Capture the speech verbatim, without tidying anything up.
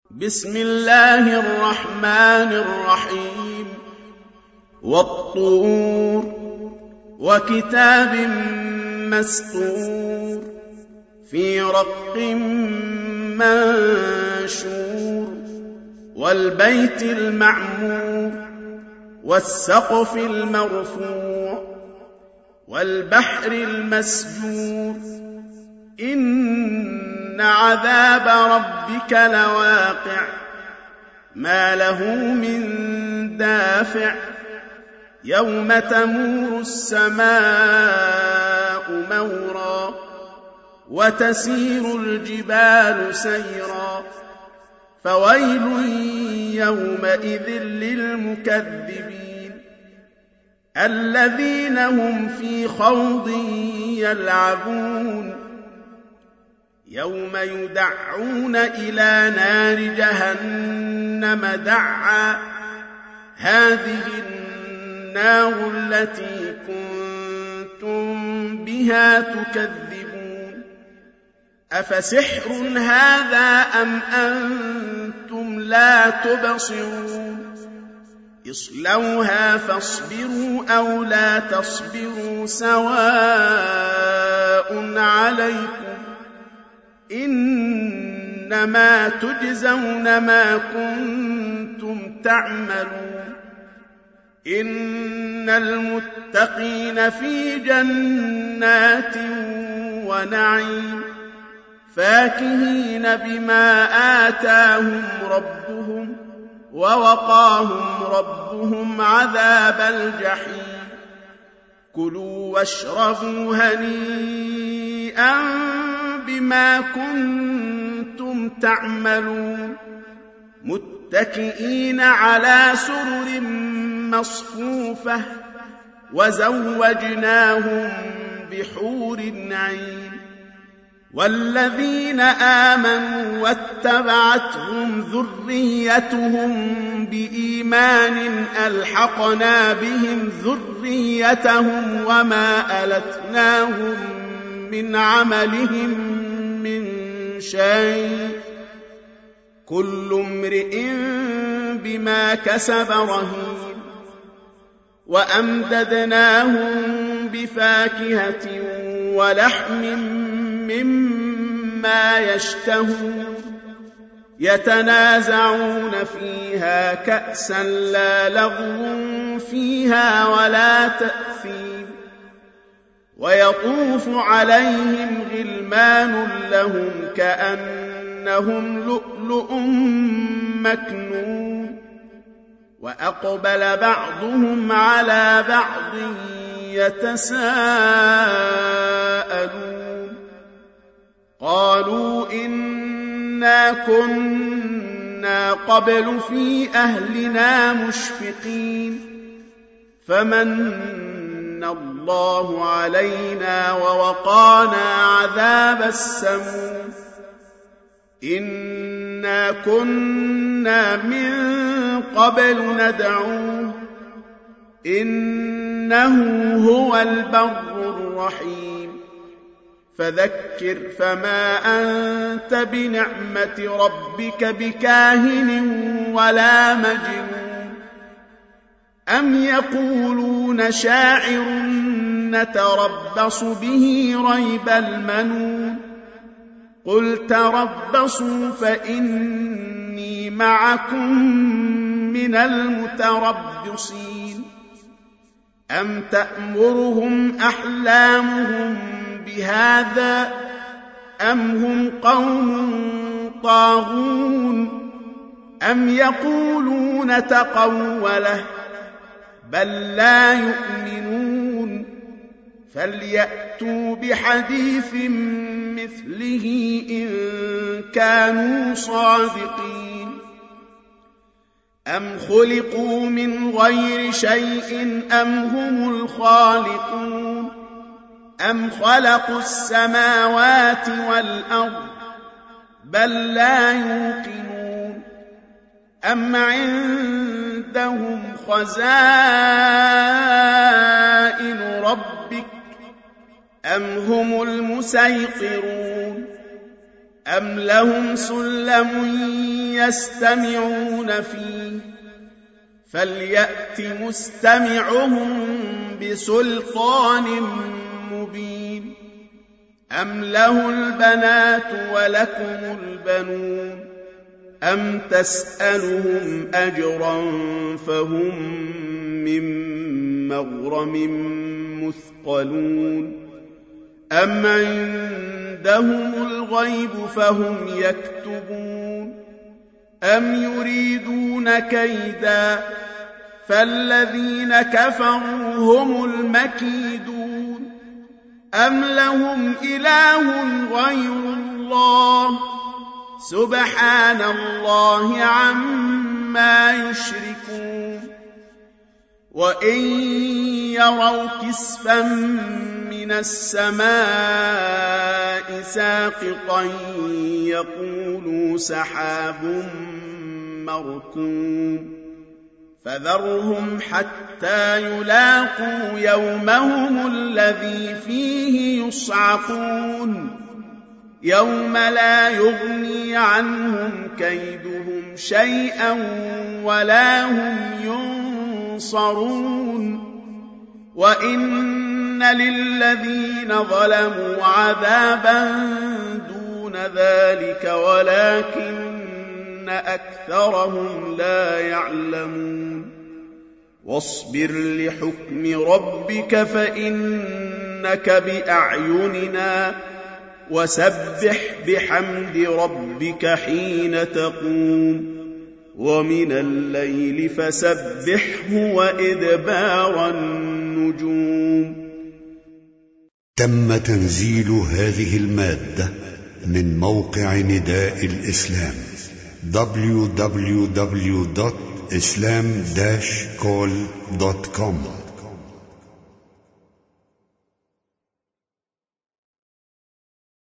بسم الله الرحمن الرحيم والطور وكتاب مسطور في رق منشور والبيت المعمور والسقف المرفوع والبحر المسجور إن عذاب ربك لواقع ما له من دافع يوم تمور السماء مورا وتسير الجبال سيرا فويل يومئذ للمكذبين الذين هم في خوض يلعبون يوم يدعون إلى نار جهنم دعا هذه النار التي كنتم بها تكذبون أفسحر هذا أم أنتم لا تبصرون اصلوها فاصبروا أو لا تصبروا سواء عليكم إنما تجزون ما كنتم تعملون إن المتقين في جنات ونعيم فاكهين بما آتاهم ربهم ووقاهم ربهم عذاب الجحيم كلوا واشربوا هنيئا بما كنتم تعملون متكئين على سرر مصفوفة وزوجناهم بحور عين والذين آمنوا واتبعتهم ذريتهم بإيمان ألحقنا بهم ذريتهم وما ألتناهم من عملهم من شيء كل امرئ بما كسب رهين وأمددناهم بفاكهة ولحم مما يشتهون يتنازعون فيها كأسا لا لغو فيها ولا تأثيم ويطوف عليهم غلمان لهم كأنهم لؤلؤ مكنون وأقبل بعضهم على بعض يتساءلون قالوا إنا كنا قبل في أهلنا مشفقين فمن الله علينا ووقانا عذاب السموم إنا كنا من قبل ندعوه إنه هو البر الرحيم فذكر فما أنت بنعمة ربك بكاهن ولا مجنون أم يقولون شاعر نتربص به ريب المنون قل تربصوا فإني معكم من المتربصين أم تأمرهم أحلامهم بهذا أم هم قوم طاغون أم يقولون تقوله بل لا يؤمنون فليأتوا بحديث مثله إن كانوا صادقين أم خلقوا من غير شيء أم هم الخالقون أم خلقوا السماوات والأرض بل لا يوقنون أم عندهم خزائن ربك أم هم المسيطرون أم لهم سلم يستمعون فيه فليأت مستمعهم بسلطان مبين أم له البنات ولكم البنون أم تسألهم أجرا فهم من مغرم مثقلون أم عندهم الغيب فهم يكتبون أم يريدون كيدا فالذين كفروا هم المكيدون أم لهم إله غير الله سبحان الله عما يشركون وإن يروا كسفا من السماء ساقطا يقولوا سحاب مركوم فذرهم حتى يلاقوا يومهم الذي فيه يصعقون يوم لا يغني عنهم كيدهم شيئا ولا هم ينصرون وإن للذين ظلموا عذابا دون ذلك ولكن أكثرهم لا يعلمون واصبر لحكم ربك فإنك بأعيننا وسبح بحمد ربك حين تقوم ومن الليل فسبحه وإدبار النجوم. تم تنزيل هذه المادة من موقع نداء الإسلام دبليو دبليو دبليو دوت إسلام داش كول دوت كوم.